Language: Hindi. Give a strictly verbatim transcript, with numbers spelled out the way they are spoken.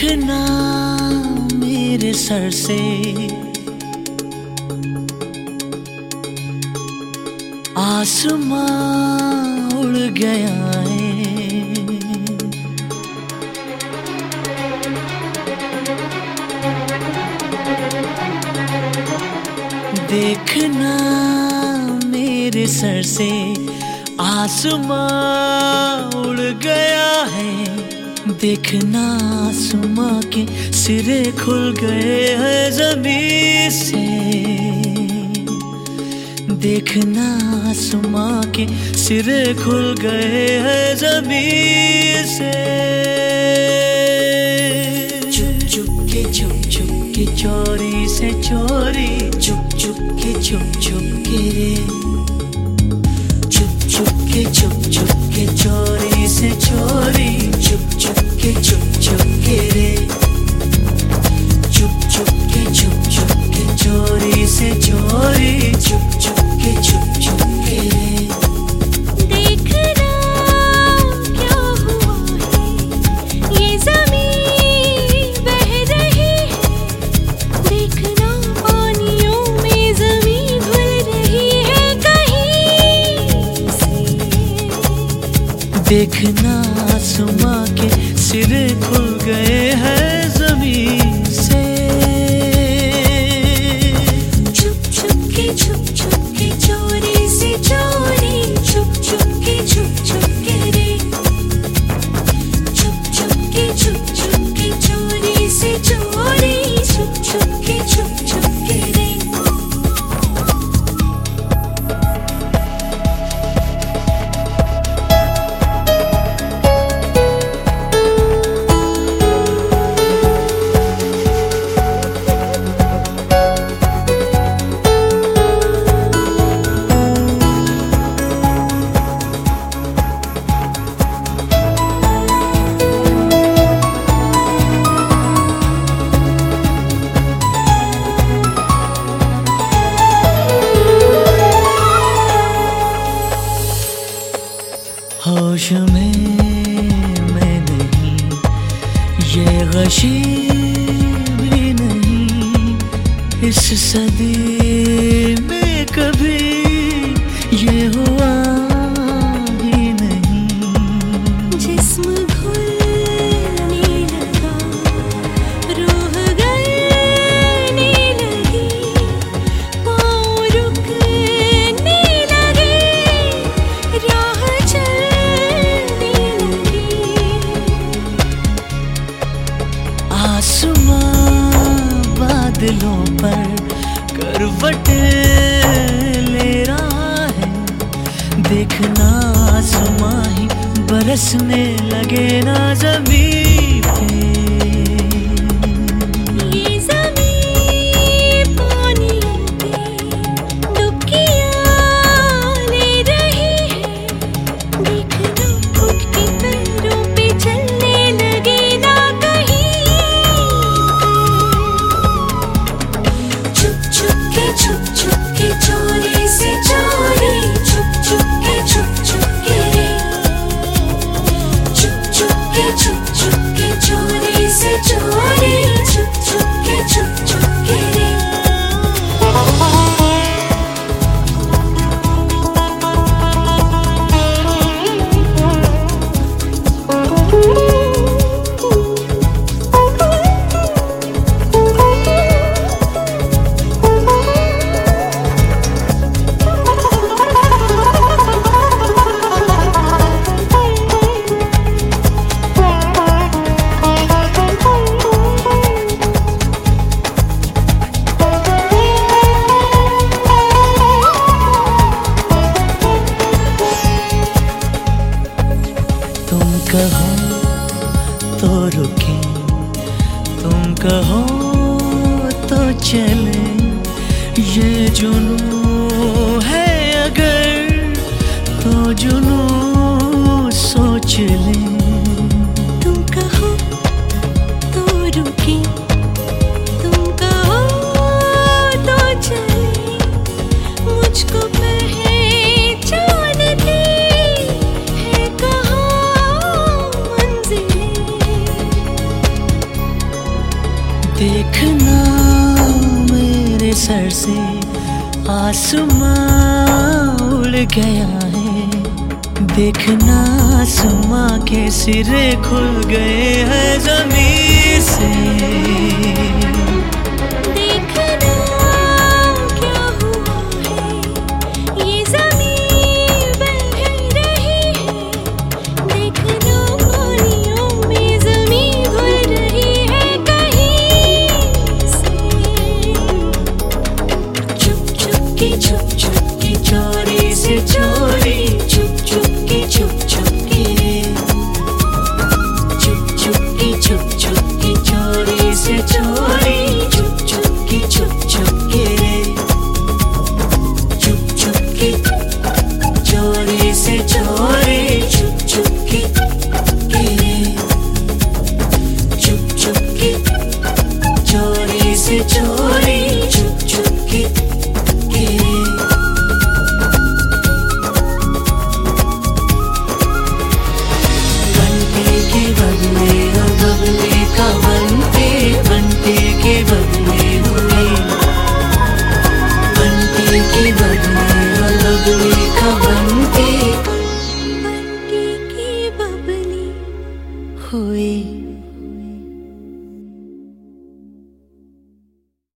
देखना मेरे सर से आसमां उड़ गया है। देखना मेरे सर से आसमां उड़ गया है। देखना आसमां के सिरे खुल गए हैं ज़मीन से। देखना आसमां के सिरे खुल गए हैं ज़मीन से। चुप चुप के चुप चुप के चोरी से चोरी, चुप चुप के चुप चुप के रे। चुप चुप के चुप चुप के चोरी से चोरी, चुप चुप के चुप चुप के रे। चुप चुप के चुप चुप के चोरी से चोरी, चुप चुप के चुप चुप के रे। देखना क्या हुआ है, ये ज़मीन बह रही है। देखना पानियों में ज़मीन धुल रही है कहीं से। देखना आसमां के सिरे खुल गए हैं ज़मीन से। चुप चुप के चुप चुप के चोरी से चोरी, चुप चुप के चुप चुप के रे। चुप चुप के चुप चुप के चोरी से चोरी, चुप चुप के चुप चुप के रे। होश में मैं नहीं, ये गशी भी नहीं। इस सदी में कभी ये हुआ ही नहीं। जिस्म घुलने लगा, रूह गलने लगी, पाँव रुकने लगे, राह चलने लगी। आसमां बादलों पर करवट ले रहा है। देखना आसमां ही बरसने लगे ना ज़मीन पे। ये ज़मीन पानियों पे डुबकियाँ ले रही है। देखना उठ के पैरों पे चलने लगे ना कहीं पे। चुप चुप के चुप चुप के चोरी से चोरी, चुप चुप के चुप चुप के रे। चुप चुप के चुप चुप के चोरी से चोरी, चुप चुप के चुप चुप के रे। तुम कहो तो रुके, तुम कहो तो चले। ये जुनून है अगर तो जुनून सोच ले। तुम कहो तो रुके, तुम कहो तो चले। मुझको पहचान थी है कहाँ मंजिलें। सर से आसमां उड़ गया है। देखना आसमां के सिरे खुल गए हैं जमीन से। देखना क्या हुआ है, ये ज़मीन बह रही है। देखना पानियों में ज़मीन घुल रही है कहीं से। चुप चुप के चुप चुप के चोरी से चोरी, चुप चुप के चुप चुप के चुप चुप के चुप चुप के चोरी से चोरी, चुप चुप के चुप चुप के चुप चुप के चोरी से चोरी, चुप चुप के चुप चुप के चोरी से चोरी, चुप चुप के बंटे के बदले हो बबले का बनते, बंटे के बदले हुए। बंटे के बदले हो बबले का बनते, बनके की बबली हुए।